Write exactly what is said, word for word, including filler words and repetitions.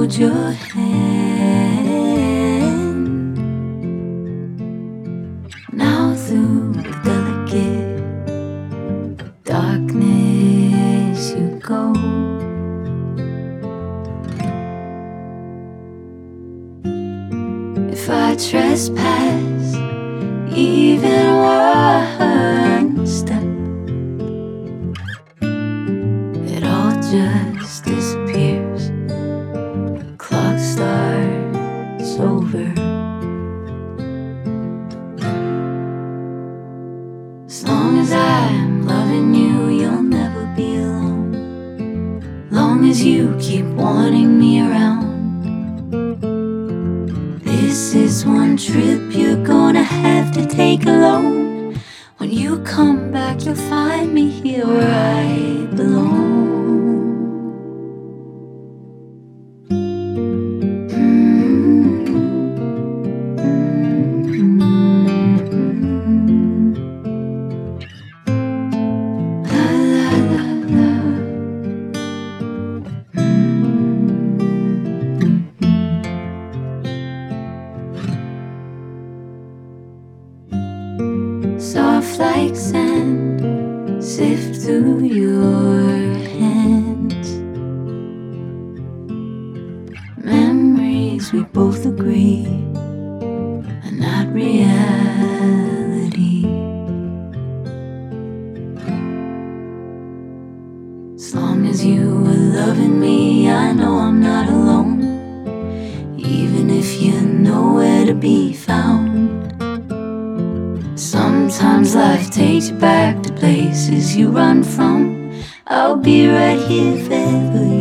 hold your hand. Now through the delicate darkness you go. If I trespass even one step, it all just disappears. Clock starts over. As long as I'm loving you, you'll never be alone. Long as you keep wanting me around. This is one trip you're gonna have to take alone. When you come back, you'll find me here where I belong. Soft like sand, sift through your hands. Memories we both agree are not reality. As long as you are loving me, I know I'm not alone. Even if you're nowhere to be found. Sometimes life takes you back to places you run from. I'll be right here if ever